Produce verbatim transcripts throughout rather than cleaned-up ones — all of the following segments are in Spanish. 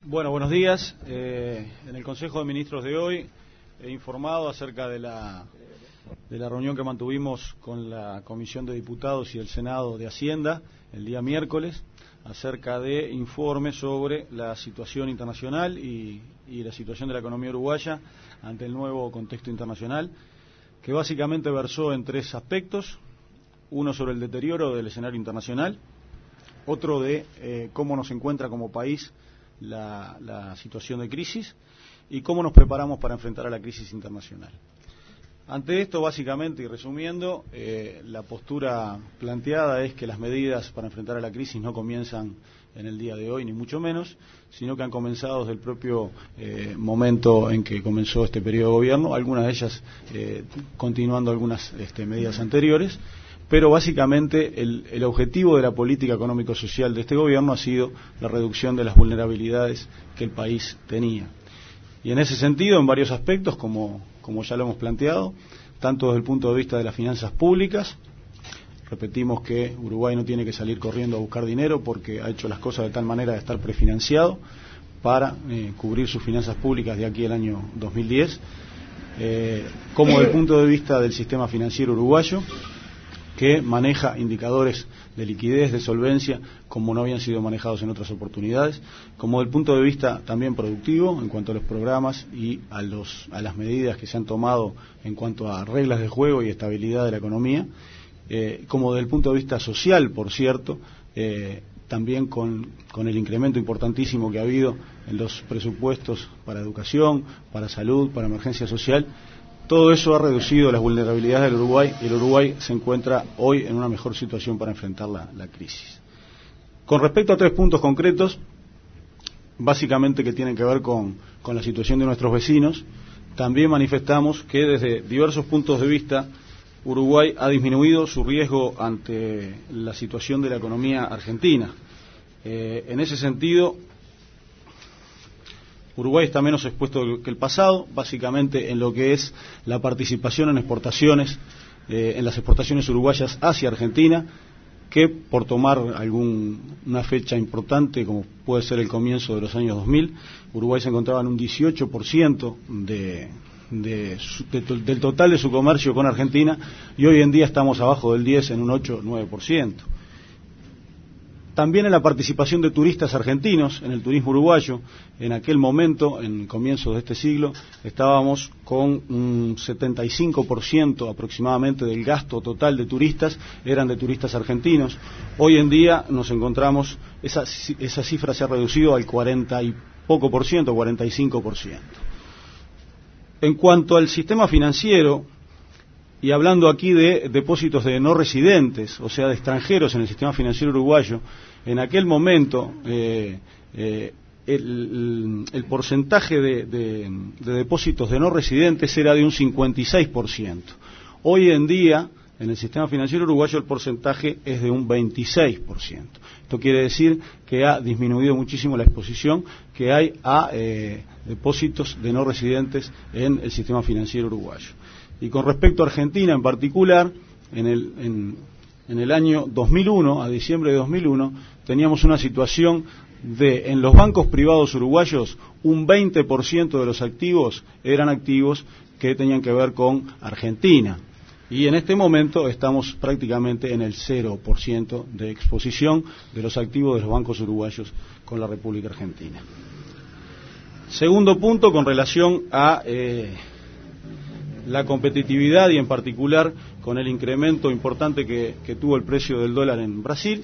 Bueno, buenos días. Eh, en el Consejo de Ministros de hoy he informado acerca de la, de la reunión que mantuvimos con la Comisión de Diputados y el Senado de Hacienda el día miércoles acerca de informes sobre la situación internacional y, y la situación de la economía uruguaya ante el nuevo contexto internacional, que básicamente versó en tres aspectos: uno sobre el deterioro del escenario internacional, otro de eh, cómo nos encuentra como país La, la situación de crisis y cómo nos preparamos para enfrentar a la crisis internacional. Ante esto, básicamente y resumiendo, eh, la postura planteada es que las medidas para enfrentar a la crisis no comienzan en el día de hoy, ni mucho menos, sino que han comenzado desde el propio eh, momento en que comenzó este periodo de gobierno, algunas de ellas eh, continuando algunas este, medidas anteriores. Pero básicamente el, el objetivo de la política económico-social de este gobierno ha sido la reducción de las vulnerabilidades que el país tenía. Y en ese sentido, en varios aspectos, como, como ya lo hemos planteado, tanto desde el punto de vista de las finanzas públicas, repetimos que Uruguay no tiene que salir corriendo a buscar dinero porque ha hecho las cosas de tal manera de estar prefinanciado para eh, cubrir sus finanzas públicas de aquí al año dos mil diez, eh, como desde el punto de vista del sistema financiero uruguayo, que maneja indicadores de liquidez, de solvencia, como no habían sido manejados en otras oportunidades, como del punto de vista también productivo, en cuanto a los programas y a, los, a las medidas que se han tomado en cuanto a reglas de juego y estabilidad de la economía, eh, como del punto de vista social, por cierto, eh, también con, con el incremento importantísimo que ha habido en los presupuestos para educación, para salud, para emergencia social. Todo eso ha reducido las vulnerabilidades del Uruguay y el Uruguay se encuentra hoy en una mejor situación para enfrentar la, la crisis. Con respecto a tres puntos concretos, básicamente que tienen que ver con, con la situación de nuestros vecinos, también manifestamos que desde diversos puntos de vista Uruguay ha disminuido su riesgo ante la situación de la economía argentina. Eh, en ese sentido, Uruguay está menos expuesto que el pasado, básicamente en lo que es la participación en exportaciones, eh, en las exportaciones uruguayas hacia Argentina, que por tomar alguna fecha importante, como puede ser el comienzo de los años dos mil, Uruguay se encontraba en un dieciocho por ciento de, de, de, del total de su comercio con Argentina, y hoy en día estamos abajo del diez, en un ocho o nueve por ciento. También en la participación de turistas argentinos en el turismo uruguayo, en aquel momento, en comienzos de este siglo, estábamos con un setenta y cinco por ciento aproximadamente del gasto total de turistas, eran de turistas argentinos. Hoy en día nos encontramos, esa, esa cifra se ha reducido al cuarenta y poco por ciento, cuarenta y cinco por ciento. En cuanto al sistema financiero, y hablando aquí de depósitos de no residentes, o sea, de extranjeros en el sistema financiero uruguayo, en aquel momento eh, eh, el, el porcentaje de, de, de depósitos de no residentes era de un cincuenta y seis por ciento. Hoy en día, en el sistema financiero uruguayo, el porcentaje es de un veintiséis por ciento. Esto quiere decir que ha disminuido muchísimo la exposición que hay a eh, depósitos de no residentes en el sistema financiero uruguayo. Y con respecto a Argentina en particular, en el, en, en el año dos mil uno, a diciembre de dos mil uno, teníamos una situación de, en los bancos privados uruguayos, un veinte por ciento de los activos eran activos que tenían que ver con Argentina. Y en este momento estamos prácticamente en el cero por ciento de exposición de los activos de los bancos uruguayos con la República Argentina. Segundo punto, con relación a Eh, la competitividad y en particular con el incremento importante que, que tuvo el precio del dólar en Brasil.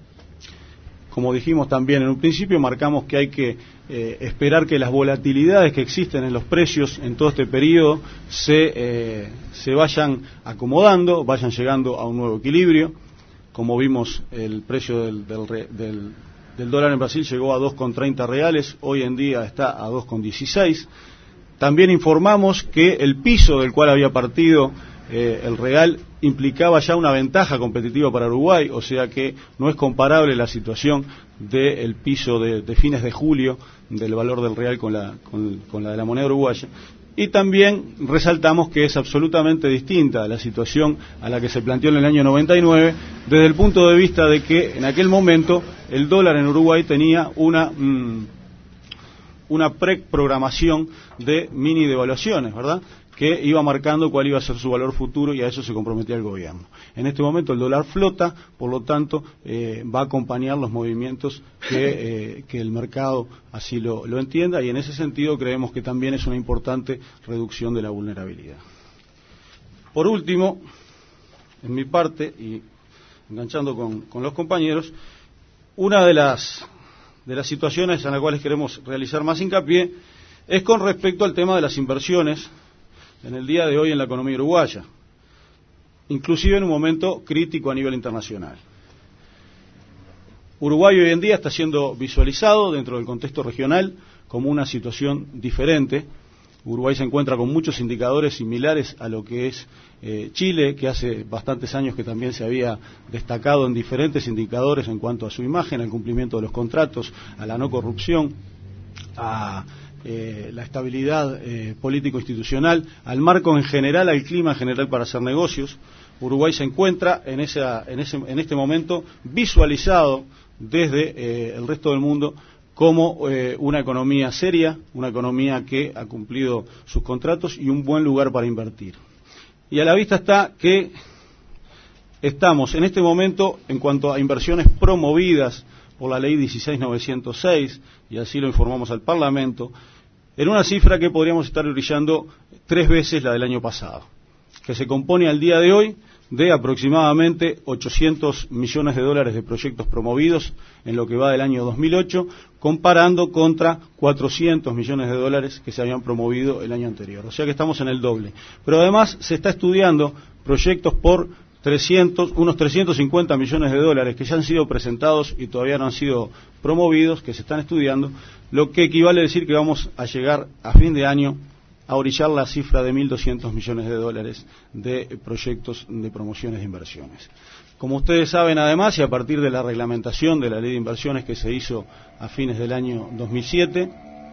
Como dijimos también en un principio, marcamos que hay que eh, esperar que las volatilidades que existen en los precios en todo este periodo se, eh, se vayan acomodando, vayan llegando a un nuevo equilibrio. Como vimos, el precio del, del, del, del dólar en Brasil llegó a dos con treinta reales, hoy en día está a dos con dieciséis. También informamos que el piso del cual había partido eh, el real implicaba ya una ventaja competitiva para Uruguay, o sea que no es comparable la situación del piso de, de fines de julio del valor del real con la, con, con la de la moneda uruguaya. Y también resaltamos que es absolutamente distinta la situación a la que se planteó en el año noventa y nueve, desde el punto de vista de que en aquel momento el dólar en Uruguay tenía una... Mmm, una preprogramación de mini devaluaciones, ¿verdad?, que iba marcando cuál iba a ser su valor futuro, y a eso se comprometía el gobierno. En este momento el dólar flota, por lo tanto eh, va a acompañar los movimientos que, eh, que el mercado así lo, lo entienda, y en ese sentido creemos que también es una importante reducción de la vulnerabilidad. Por último, en mi parte, y enganchando con, con los compañeros, una de las, de las situaciones en las cuales queremos realizar más hincapié es con respecto al tema de las inversiones en el día de hoy en la economía uruguaya, inclusive en un momento crítico a nivel internacional. Uruguay hoy en día está siendo visualizado dentro del contexto regional como una situación diferente. Uruguay se encuentra con muchos indicadores similares a lo que es eh, Chile, que hace bastantes años que también se había destacado en diferentes indicadores en cuanto a su imagen, al cumplimiento de los contratos, a la no corrupción, a eh, la estabilidad eh, político-institucional, al marco en general, al clima en general para hacer negocios. Uruguay se encuentra en, esa, en, ese, en este momento visualizado desde eh, el resto del mundo como eh, una economía seria, una economía que ha cumplido sus contratos y un buen lugar para invertir. Y a la vista está que estamos en este momento, en cuanto a inversiones promovidas por la ley dieciséis mil novecientos seis, y así lo informamos al Parlamento, en una cifra que podríamos estar brillando tres veces la del año pasado, que se compone al día de hoy de aproximadamente ochocientos millones de dólares de proyectos promovidos en lo que va del año dos mil ocho, comparando contra cuatrocientos millones de dólares que se habían promovido el año anterior. O sea que estamos en el doble. Pero además se está estudiando proyectos por trescientos, unos trescientos cincuenta millones de dólares que ya han sido presentados y todavía no han sido promovidos, que se están estudiando, lo que equivale a decir que vamos a llegar a fin de año a orillar la cifra de mil doscientos millones de dólares de proyectos de promociones de inversiones. Como ustedes saben, además, y a partir de la reglamentación de la ley de inversiones que se hizo a fines del año dos mil siete,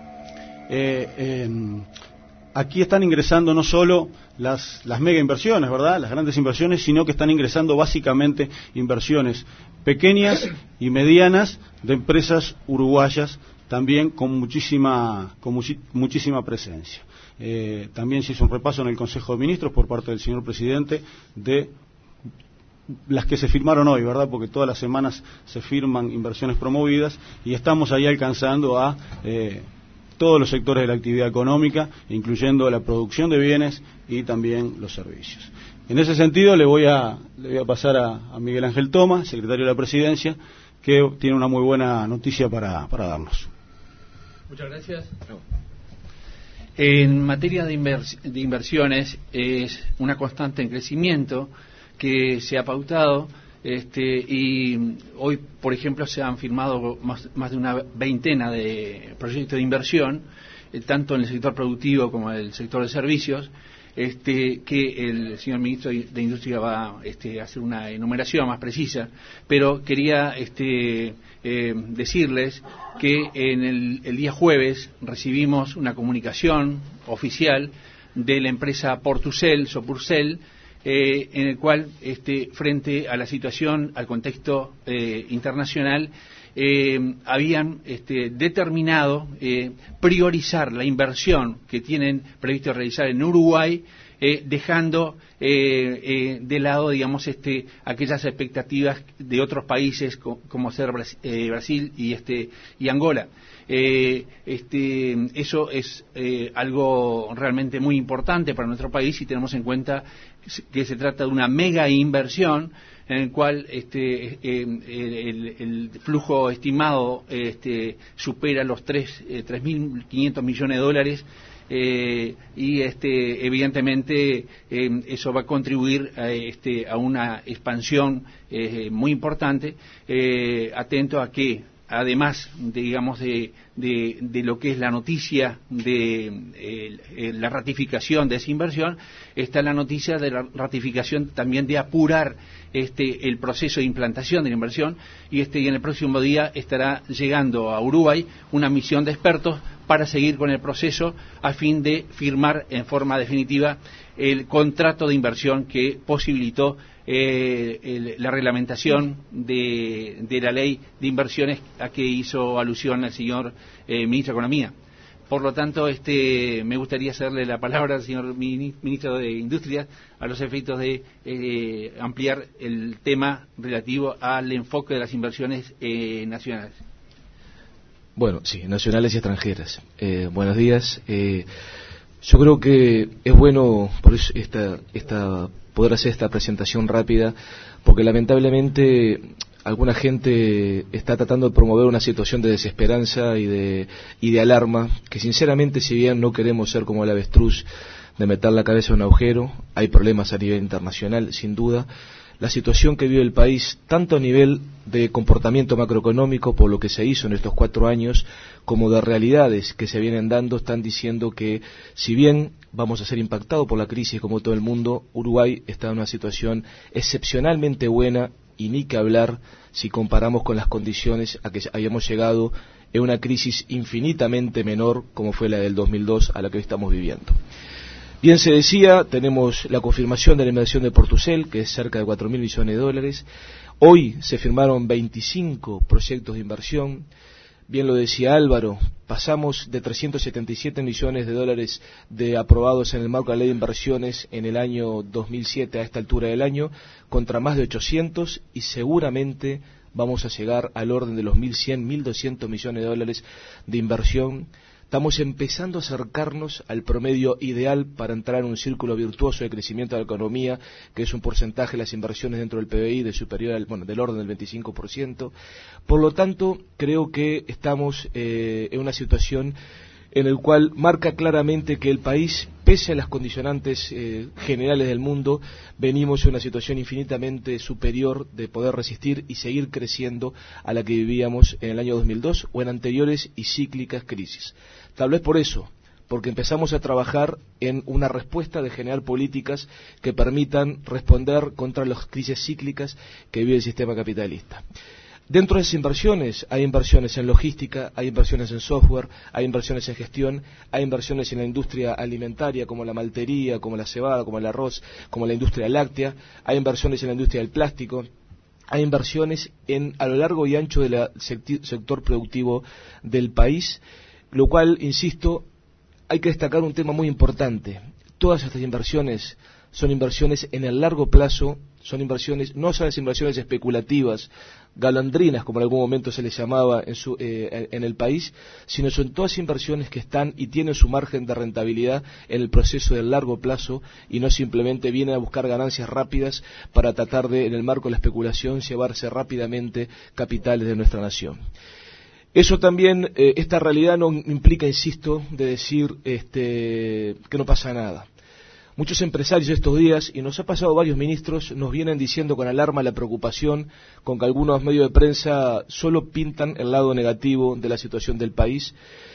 eh, eh, aquí están ingresando no solo las, las mega inversiones, ¿verdad?, las grandes inversiones, sino que están ingresando básicamente inversiones pequeñas y medianas de empresas uruguayas, también con muchísima, con muchi, muchísima presencia. Eh, también se hizo un repaso en el Consejo de Ministros por parte del señor presidente de las que se firmaron hoy, ¿verdad?, porque todas las semanas se firman inversiones promovidas y estamos ahí alcanzando a eh, todos los sectores de la actividad económica, incluyendo la producción de bienes y también los servicios. En ese sentido le voy a, le voy a pasar a, a Miguel Ángel Toma, secretario de la Presidencia, que tiene una muy buena noticia para, para darnos. Muchas gracias. No. En materia de, invers de inversiones es una constante en crecimiento que se ha pautado este, y hoy, por ejemplo, se han firmado más, más de una veintena de proyectos de inversión, eh, tanto en el sector productivo como en el sector de servicios, este, que el señor ministro de Industria va este, a hacer una enumeración más precisa, pero quería este, eh, decirles que en el, el día jueves recibimos una comunicación oficial de la empresa Portucel, Sopursel, eh, en el cual, este, frente a la situación, al contexto eh, internacional, eh, habían este, determinado eh, priorizar la inversión que tienen previsto realizar en Uruguay, eh, dejando eh, eh, de lado, digamos, este, aquellas expectativas de otros países co como ser Brasil, eh, Brasil y este y Angola. Eh, este, eso es eh, algo realmente muy importante para nuestro país, y tenemos en cuenta que se trata de una mega inversión en el cual este, eh, el, el flujo estimado este, supera los tres mil quinientos millones de dólares. Eh, y este, evidentemente eh, eso va a contribuir a, este, a una expansión eh, muy importante, eh, atento a que, además de, digamos, de, de, de lo que es la noticia de eh, la ratificación de esa inversión, está la noticia de la ratificación también de apurar este, el proceso de implantación de la inversión, y, este, y en el próximo día estará llegando a Uruguay una misión de expertos para seguir con el proceso a fin de firmar en forma definitiva el contrato de inversión que posibilitó eh, el, la reglamentación de, de la ley de inversiones a que hizo alusión el señor eh, ministro de Economía. Por lo tanto, este, me gustaría hacerle la palabra al señor ministro de Industria a los efectos de eh, ampliar el tema relativo al enfoque de las inversiones eh, nacionales. Bueno, sí, nacionales y extranjeras. Eh, buenos días. Eh, yo creo que es bueno por eso esta, esta, poder hacer esta presentación rápida, porque lamentablemente alguna gente está tratando de promover una situación de desesperanza y de, y de alarma, que sinceramente, si bien no queremos ser como el avestruz de meter la cabeza en un agujero, hay problemas a nivel internacional, sin duda. La situación que vive el país, tanto a nivel de comportamiento macroeconómico, por lo que se hizo en estos cuatro años, como de realidades que se vienen dando, están diciendo que, si bien vamos a ser impactados por la crisis como todo el mundo, Uruguay está en una situación excepcionalmente buena, y ni que hablar si comparamos con las condiciones a que hayamos llegado en una crisis infinitamente menor como fue la del dos mil dos a la que hoy estamos viviendo. Bien se decía, tenemos la confirmación de la inversión de Portucel, que es cerca de cuatro mil millones de dólares. Hoy se firmaron veinticinco proyectos de inversión. Bien lo decía Álvaro, pasamos de trescientos setenta y siete millones de dólares de aprobados en el marco de la ley de inversiones en el año dos mil siete a esta altura del año, contra más de ochocientos, y seguramente vamos a llegar al orden de los mil cien, mil doscientos millones de dólares de inversión. Estamos empezando a acercarnos al promedio ideal para entrar en un círculo virtuoso de crecimiento de la economía, que es un porcentaje de las inversiones dentro del P B I de superior al, bueno, del orden del veinticinco por ciento. Por lo tanto, creo que estamos eh, en una situación en la cual marca claramente que el país, pese a las condicionantes eh, generales del mundo, venimos en una situación infinitamente superior de poder resistir y seguir creciendo a la que vivíamos en el año dos mil dos o en anteriores y cíclicas crisis. Tal vez por eso, porque empezamos a trabajar en una respuesta de generar políticas que permitan responder contra las crisis cíclicas que vive el sistema capitalista. Dentro de esas inversiones hay inversiones en logística, hay inversiones en software, hay inversiones en gestión, hay inversiones en la industria alimentaria como la maltería, como la cebada, como el arroz, como la industria láctea, hay inversiones en la industria del plástico, hay inversiones en a lo largo y ancho del sector productivo del país, lo cual, insisto, hay que destacar un tema muy importante. Todas estas inversiones son inversiones en el largo plazo, son inversiones, no son las inversiones especulativas, galandrinas, como en algún momento se les llamaba en, su, eh, en el país, sino son todas inversiones que están y tienen su margen de rentabilidad en el proceso del largo plazo y no simplemente vienen a buscar ganancias rápidas para tratar de, en el marco de la especulación, llevarse rápidamente capitales de nuestra nación. Eso también, eh, esta realidad no implica, insisto, de decir este, que no pasa nada. Muchos empresarios estos días, y nos ha pasado varios ministros, nos vienen diciendo con alarma la preocupación con que algunos medios de prensa solo pintan el lado negativo de la situación del país,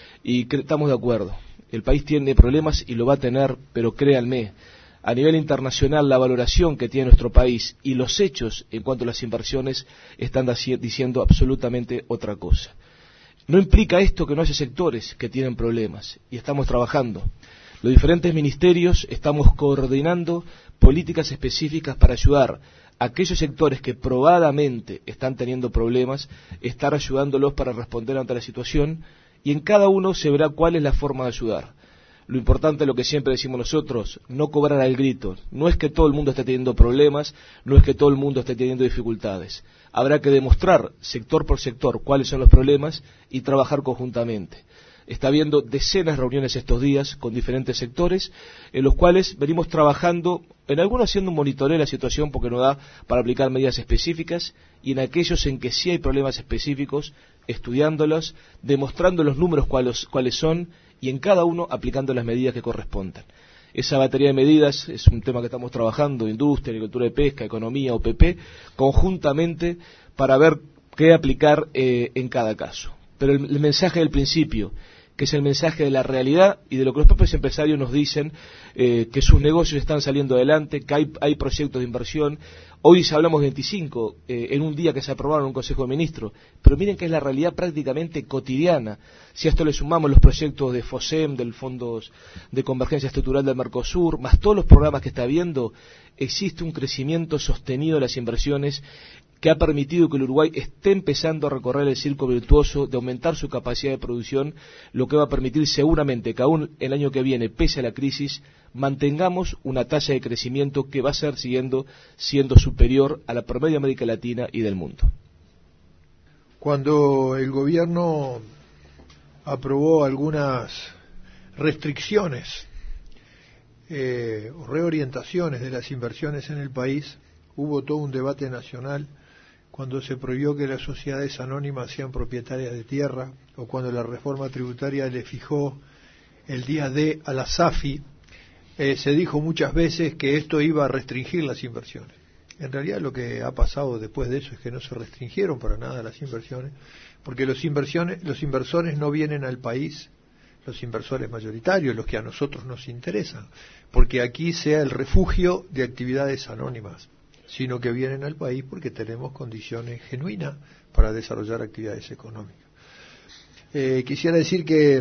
y que estamos de acuerdo. El país tiene problemas y lo va a tener, pero créanme, a nivel internacional la valoración que tiene nuestro país y los hechos en cuanto a las inversiones están diciendo absolutamente otra cosa. No implica esto que no haya sectores que tienen problemas, y estamos trabajando. Los diferentes ministerios estamos coordinando políticas específicas para ayudar a aquellos sectores que probadamente están teniendo problemas, estar ayudándolos para responder ante la situación, y en cada uno se verá cuál es la forma de ayudar. Lo importante es lo que siempre decimos nosotros, no cobrar al grito. No es que todo el mundo esté teniendo problemas, no es que todo el mundo esté teniendo dificultades. Habrá que demostrar sector por sector cuáles son los problemas y trabajar conjuntamente. Está habiendo decenas de reuniones estos días con diferentes sectores, en los cuales venimos trabajando, en algunos haciendo un monitoreo de la situación porque no da para aplicar medidas específicas, y en aquellos en que sí hay problemas específicos, estudiándolos, demostrando los números cuáles, cuáles son, y en cada uno aplicando las medidas que correspondan. Esa batería de medidas es un tema que estamos trabajando, industria, agricultura y pesca, economía, O P P, conjuntamente para ver qué aplicar eh, en cada caso. Pero el, el mensaje del principio, que es el mensaje de la realidad y de lo que los propios empresarios nos dicen, eh, que sus negocios están saliendo adelante, que hay, hay proyectos de inversión. Hoy hablamos de veinticinco, eh, en un día que se aprobaron en un Consejo de Ministros, pero miren que es la realidad prácticamente cotidiana. Si a esto le sumamos los proyectos de FOSEM, del Fondo de Convergencia Estructural del Mercosur, más todos los programas que está habiendo, existe un crecimiento sostenido de las inversiones que ha permitido que el Uruguay esté empezando a recorrer el círculo virtuoso de aumentar su capacidad de producción, lo que va a permitir seguramente que aún el año que viene, pese a la crisis, mantengamos una tasa de crecimiento que va a ser siguiendo siendo superior a la promedio de América Latina y del mundo. Cuando el gobierno aprobó algunas restricciones eh, o reorientaciones de las inversiones en el país, hubo todo un debate nacional cuando se prohibió que las sociedades anónimas sean propietarias de tierra, o cuando la reforma tributaria le fijó el día D a la SAFI. Eh, se dijo muchas veces que esto iba a restringir las inversiones. En realidad lo que ha pasado después de eso es que no se restringieron para nada las inversiones, porque los inversiones, los inversores no vienen al país, los inversores mayoritarios, los que a nosotros nos interesan, porque aquí sea el refugio de actividades anónimas, sino que vienen al país porque tenemos condiciones genuinas para desarrollar actividades económicas. Eh, quisiera decir que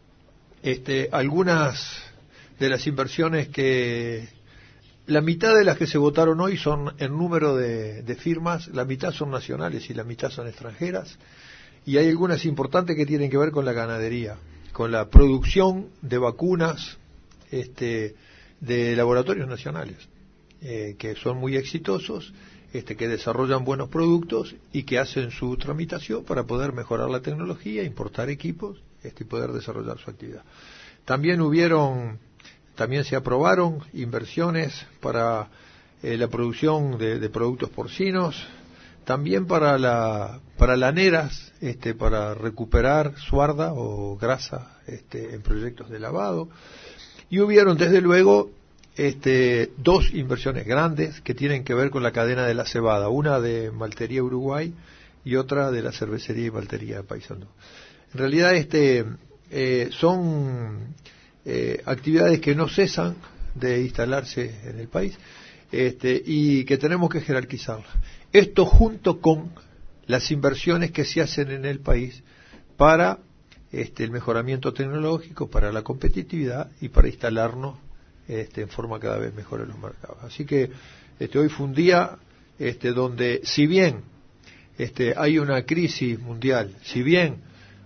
este, algunas de las inversiones que la mitad de las que se votaron hoy son en número de, de firmas, la mitad son nacionales y la mitad son extranjeras, y hay algunas importantes que tienen que ver con la ganadería, con la producción de vacunas este, de laboratorios nacionales, eh, que son muy exitosos, este, que desarrollan buenos productos y que hacen su tramitación para poder mejorar la tecnología, importar equipos este, y poder desarrollar su actividad. También hubieron... También se aprobaron inversiones para eh, la producción de, de productos porcinos, también para la para laneras, este, para recuperar suarda o grasa este, en proyectos de lavado. Y hubieron, desde luego, este, dos inversiones grandes que tienen que ver con la cadena de la cebada, una de Maltería Uruguay y otra de la cervecería y maltería Paysandú. En realidad, este, eh, son... Eh, actividades que no cesan de instalarse en el país este, y que tenemos que jerarquizarlas. Esto junto con las inversiones que se hacen en el país para este, el mejoramiento tecnológico, para la competitividad y para instalarnos este, en forma cada vez mejor en los mercados. Así que este, hoy fue un día este, donde, si bien este, hay una crisis mundial, si bien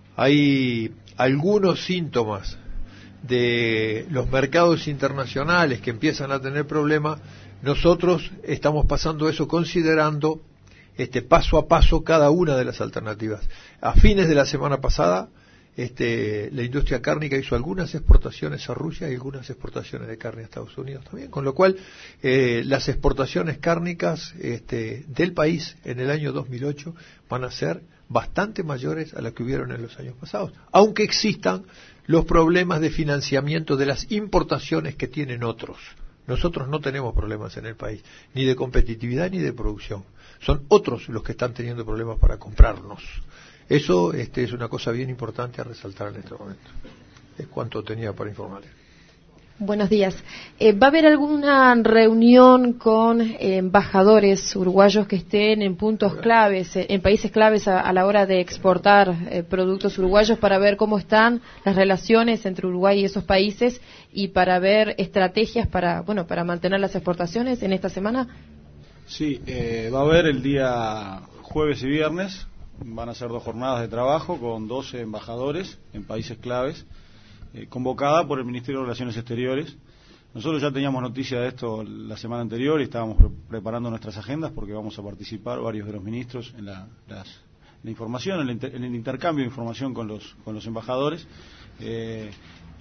hay algunos síntomas de los mercados internacionales que empiezan a tener problemas, nosotros estamos pasando eso considerando este paso a paso cada una de las alternativas. A fines de la semana pasada, este, la industria cárnica hizo algunas exportaciones a Rusia y algunas exportaciones de carne a Estados Unidos también, con lo cual eh, las exportaciones cárnicas este, del país en el año dos mil ocho van a ser bastante mayores a las que hubieron en los años pasados, aunque existan los problemas de financiamiento de las importaciones que tienen otros. Nosotros no tenemos problemas en el país, ni de competitividad ni de producción. Son otros los que están teniendo problemas para comprarnos. Eso este, es una cosa bien importante a resaltar en este momento. Es cuanto tenía para informarles. Buenos días. Eh, ¿Va a haber alguna reunión con eh, embajadores uruguayos que estén en puntos claves, eh, en países claves a, a la hora de exportar eh, productos uruguayos para ver cómo están las relaciones entre Uruguay y esos países y para ver estrategias para, bueno, para mantener las exportaciones en esta semana? Sí, eh, va a haber el día jueves y viernes, van a ser dos jornadas de trabajo con doce embajadores en países claves, Eh, convocada por el Ministerio de Relaciones Exteriores. Nosotros ya teníamos noticia de esto la semana anterior y estábamos pre preparando nuestras agendas porque vamos a participar varios de los ministros en la, las, la información, en el, inter en el intercambio de información con los, con los embajadores. Eh,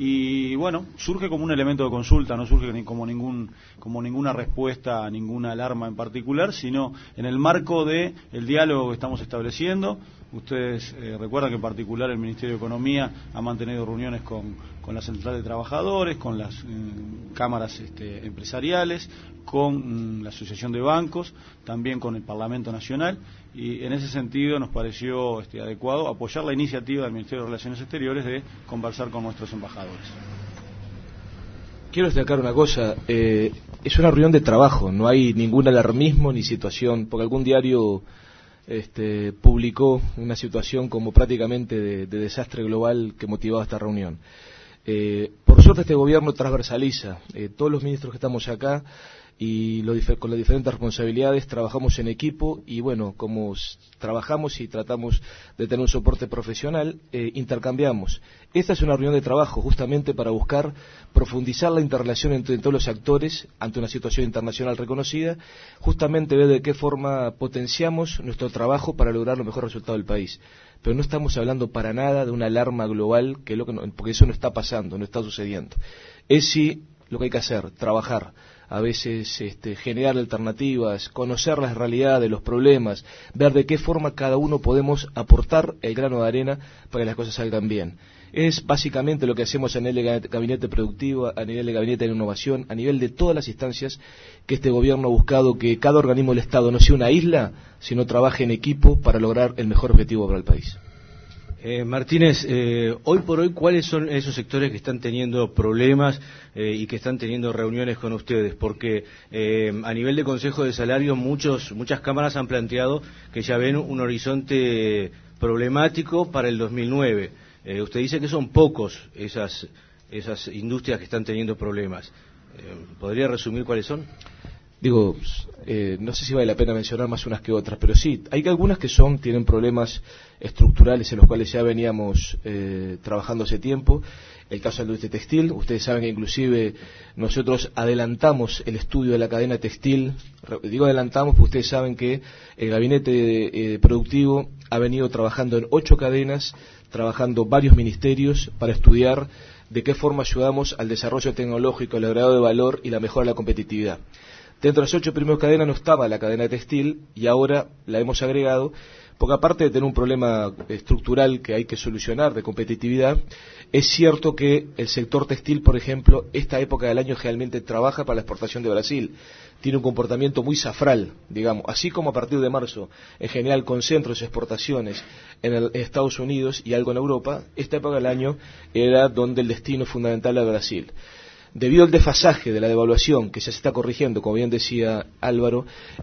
y bueno, surge como un elemento de consulta, no surge ni como, ningún, como ninguna respuesta a ninguna alarma en particular, sino en el marco de el diálogo que estamos estableciendo. Ustedes eh, recuerdan que en particular el Ministerio de Economía ha mantenido reuniones con, con la Central de Trabajadores, con las eh, cámaras este, empresariales, con mm, la Asociación de Bancos, también con el Parlamento Nacional, y en ese sentido nos pareció este, adecuado apoyar la iniciativa del Ministerio de Relaciones Exteriores de conversar con nuestros embajadores. Quiero destacar una cosa, eh, es una reunión de trabajo, no hay ningún alarmismo ni situación, porque algún diario este, publicó una situación como prácticamente de, de desastre global que motivaba esta reunión. Eh, por por suerte este gobierno transversaliza. Eh, todos los ministros que estamos acá y lo, con las diferentes responsabilidades trabajamos en equipo y bueno, como trabajamos y tratamos de tener un soporte profesional, eh, intercambiamos. Esta es una reunión de trabajo justamente para buscar profundizar la interrelación entre todos los actores ante una situación internacional reconocida, justamente ver de qué forma potenciamos nuestro trabajo para lograr lo mejor resultado del país. Pero no estamos hablando para nada de una alarma global, que es lo que no, porque eso no está pasando, no está sucediendo. Es sí lo que hay que hacer, trabajar, a veces este, generar alternativas, conocer las realidades, los problemas, ver de qué forma cada uno podemos aportar el grano de arena para que las cosas salgan bien. Es básicamente lo que hacemos a nivel de gabinete productivo, a nivel de gabinete de innovación, a nivel de todas las instancias que este gobierno ha buscado que cada organismo del Estado no sea una isla, sino trabaje en equipo para lograr el mejor objetivo para el país. Eh, Martínez, eh, hoy por hoy, ¿cuáles son esos sectores que están teniendo problemas eh, y que están teniendo reuniones con ustedes? Porque eh, a nivel de Consejo de Salario, muchos, muchas cámaras han planteado que ya ven un horizonte problemático para el dos mil nueve. Eh, usted dice que son pocos esas, esas industrias que están teniendo problemas. Eh, ¿Podría resumir cuáles son? Digo, eh, no sé si vale la pena mencionar más unas que otras, pero sí, hay algunas que son, tienen problemas estructurales en los cuales ya veníamos eh, trabajando hace tiempo. El caso de la industria textil, ustedes saben que inclusive nosotros adelantamos el estudio de la cadena textil. Digo adelantamos porque ustedes saben que el gabinete eh, productivo ha venido trabajando en ocho cadenas, trabajando varios ministerios para estudiar de qué forma ayudamos al desarrollo tecnológico, el agregado de valor y la mejora de la competitividad. Dentro de las ocho primeras cadenas no estaba la cadena textil y ahora la hemos agregado, porque aparte de tener un problema estructural que hay que solucionar de competitividad, es cierto que el sector textil, por ejemplo, esta época del año generalmente trabaja para la exportación de Brasil. Tiene un comportamiento muy zafral, digamos, así como a partir de marzo, en general concentra sus exportaciones en, el, en Estados Unidos y algo en Europa, esta época del año era donde el destino fundamental era Brasil. Debido al desfasaje de la devaluación que ya se está corrigiendo, como bien decía Álvaro,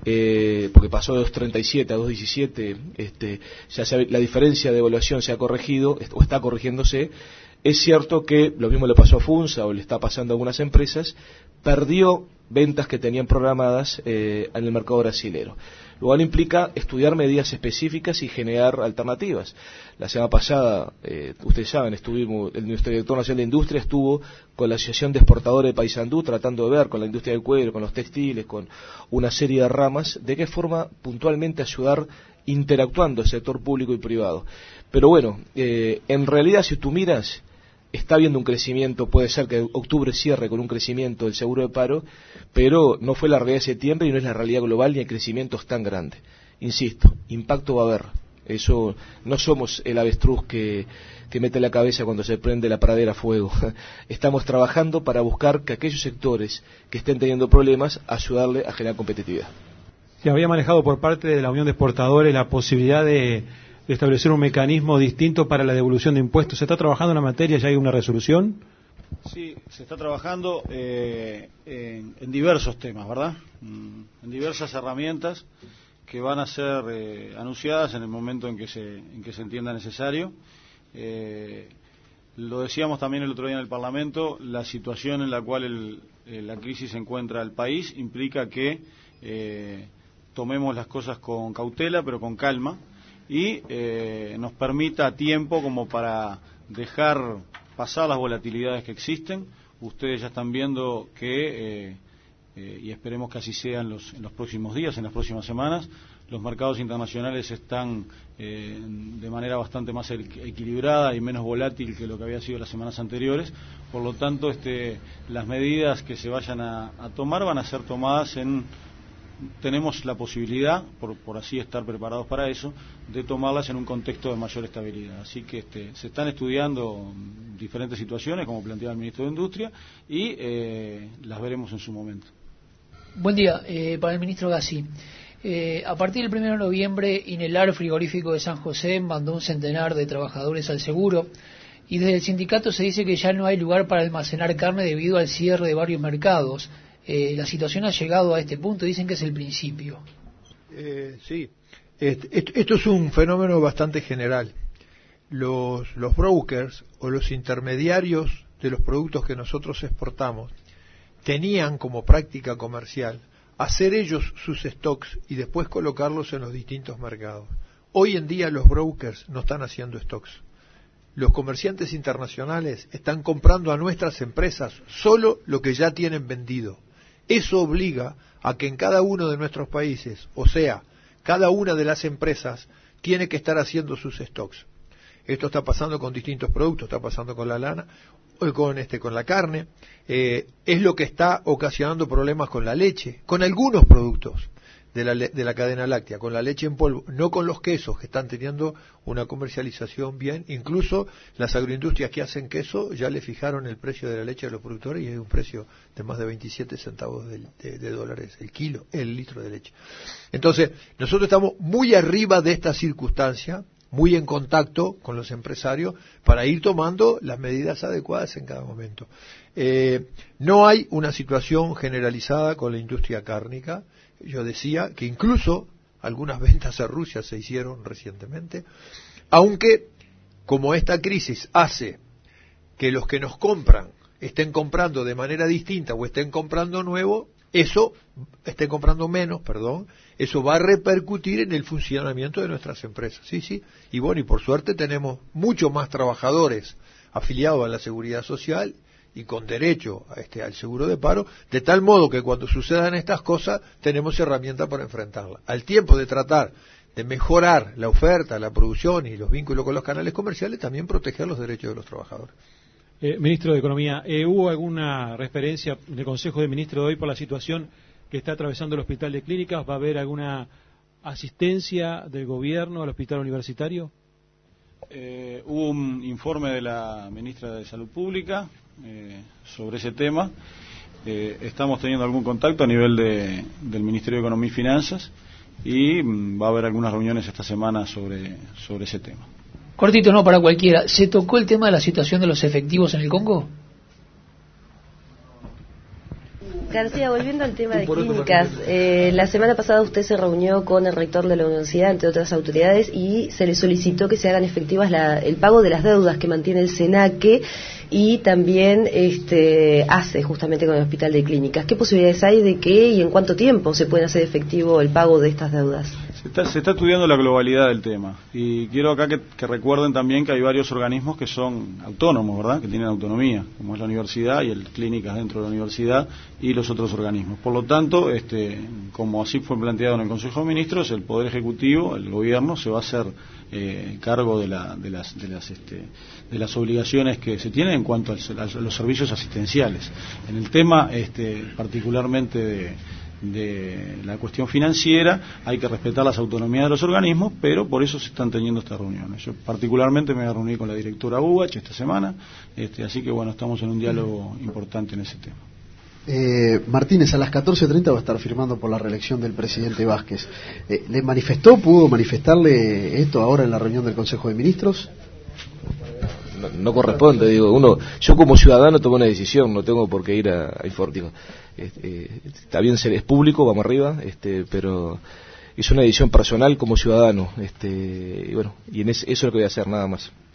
eh, porque pasó de dos treinta y siete a dos diecisiete, este, ya se, la diferencia de devaluación se ha corregido, o está corrigiéndose. Es cierto que lo mismo le pasó a Funza o le está pasando a algunas empresas, perdió ventas que tenían programadas eh, en el mercado brasilero. Lo cual implica estudiar medidas específicas y generar alternativas. La semana pasada, eh, ustedes saben, estuvimos, el nuestro director nacional de industria estuvo con la Asociación de Exportadores de Paysandú tratando de ver con la industria del cuero, con los textiles, con una serie de ramas, de qué forma puntualmente ayudar interactuando el sector público y privado. Pero bueno, eh, en realidad si tú miras, está habiendo un crecimiento, puede ser que octubre cierre con un crecimiento del seguro de paro, pero no fue la realidad de septiembre y no es la realidad global ni hay crecimientos tan grandes. Insisto, impacto va a haber. Eso, no somos el avestruz que, que mete la cabeza cuando se prende la pradera a fuego. Estamos trabajando para buscar que aquellos sectores que estén teniendo problemas, ayudarle a generar competitividad. Se había manejado por parte de la Unión de Exportadores la posibilidad de de establecer un mecanismo distinto para la devolución de impuestos. ¿Se está trabajando en la materia? ¿Ya hay una resolución? Sí, se está trabajando eh, en, en diversos temas, ¿verdad? En diversas herramientas que van a ser eh, anunciadas en el momento en que se, en que se entienda necesario. Eh, lo decíamos también el otro día en el Parlamento, la situación en la cual el, eh, la crisis se encuentra el país implica que eh, tomemos las cosas con cautela, pero con calma, y eh, nos permita tiempo como para dejar pasar las volatilidades que existen. Ustedes ya están viendo que, eh, eh, y esperemos que así sea en los, en los próximos días, en las próximas semanas, los mercados internacionales están eh, de manera bastante más equilibrada y menos volátil que lo que había sido las semanas anteriores. Por lo tanto, este, las medidas que se vayan a, a tomar van a ser tomadas en... Tenemos la posibilidad, por, por así estar preparados para eso, de tomarlas en un contexto de mayor estabilidad. Así que este, se están estudiando diferentes situaciones, como planteaba el ministro de Industria, y eh, las veremos en su momento. Buen día, eh, para el ministro Gassi. Eh, a partir del primero de noviembre, Inelar Frigorífico de San José mandó un centenar de trabajadores al seguro, y desde el sindicato se dice que ya no hay lugar para almacenar carne debido al cierre de varios mercados. Eh, la situación ha llegado a este punto, dicen que es el principio. Eh, sí, este, esto es un fenómeno bastante general. Los, los brokers o los intermediarios de los productos que nosotros exportamos tenían como práctica comercial hacer ellos sus stocks y después colocarlos en los distintos mercados. Hoy en día los brokers no están haciendo stocks. Los comerciantes internacionales están comprando a nuestras empresas solo lo que ya tienen vendido. Eso obliga a que en cada uno de nuestros países, o sea, cada una de las empresas, tiene que estar haciendo sus stocks. Esto está pasando con distintos productos, está pasando con la lana, con este, con la carne, eh, es lo que está ocasionando problemas con la leche, con algunos productos de la, de la cadena láctea, con la leche en polvo, no con los quesos, que están teniendo una comercialización bien. Incluso las agroindustrias que hacen queso ya le fijaron el precio de la leche a los productores y hay un precio de más de veintisiete centavos de, de, de dólares el kilo, el litro de leche. Entonces, nosotros estamos muy arriba de esta circunstancia, muy en contacto con los empresarios para ir tomando las medidas adecuadas en cada momento. Eh, no hay una situación generalizada con la industria cárnica. Yo decía que incluso algunas ventas a Rusia se hicieron recientemente, aunque como esta crisis hace que los que nos compran estén comprando de manera distinta o estén comprando nuevo, eso, estén comprando menos, perdón, eso va a repercutir en el funcionamiento de nuestras empresas. Sí, sí, y bueno, y por suerte tenemos mucho más trabajadores afiliados a la Seguridad Social y con derecho a este, al seguro de paro, de tal modo que cuando sucedan estas cosas tenemos herramientas para enfrentarlas. Al tiempo de tratar de mejorar la oferta, la producción y los vínculos con los canales comerciales, también proteger los derechos de los trabajadores. Eh, ministro de Economía, eh, ¿hubo alguna referencia del Consejo de Ministros de hoy por la situación que está atravesando el Hospital de Clínicas? ¿Va a haber alguna asistencia del gobierno al hospital universitario? Eh, hubo un informe de la ministra de Salud Pública eh, sobre ese tema. Eh, estamos teniendo algún contacto a nivel de, del Ministerio de Economía y Finanzas y mm, va a haber algunas reuniones esta semana sobre, sobre ese tema. Cortito, no para cualquiera. ¿Se tocó el tema de la situación de los efectivos en el Congo? García, volviendo al tema de clínicas, eh, la semana pasada usted se reunió con el rector de la universidad, entre otras autoridades, y se le solicitó que se hagan efectivas la, el pago de las deudas que mantiene el SENACE y también este, hace justamente con el Hospital de Clínicas. ¿Qué posibilidades hay de que y en cuánto tiempo se puede hacer efectivo el pago de estas deudas? Se está, se está estudiando la globalidad del tema y quiero acá que, que recuerden también que hay varios organismos que son autónomos, ¿verdad? Que tienen autonomía, como es la universidad y el clínicas dentro de la universidad y los otros organismos. Por lo tanto, este, como así fue planteado en el Consejo de Ministros, el Poder Ejecutivo, el Gobierno, se va a hacer eh, cargo de, la, de, las, de, las, este, de las obligaciones que se tienen en cuanto al, a los servicios asistenciales. En el tema este, particularmente de de la cuestión financiera, hay que respetar las autonomías de los organismos, pero por eso se están teniendo estas reuniones. Yo particularmente me voy a reunir con la directora U H esta semana, este, así que bueno, estamos en un diálogo importante en ese tema. Eh, Martínez, a las catorce treinta va a estar firmando por la reelección del presidente Vázquez. Eh, ¿Le manifestó, pudo manifestarle esto ahora en la reunión del Consejo de Ministros? No, no corresponde, digo, uno, yo como ciudadano tomo una decisión, no tengo por qué ir a, a informar. Este, está bien ser es público, vamos arriba, este, pero es una decisión personal como ciudadano, este, y bueno, y en es, eso es lo que voy a hacer, nada más.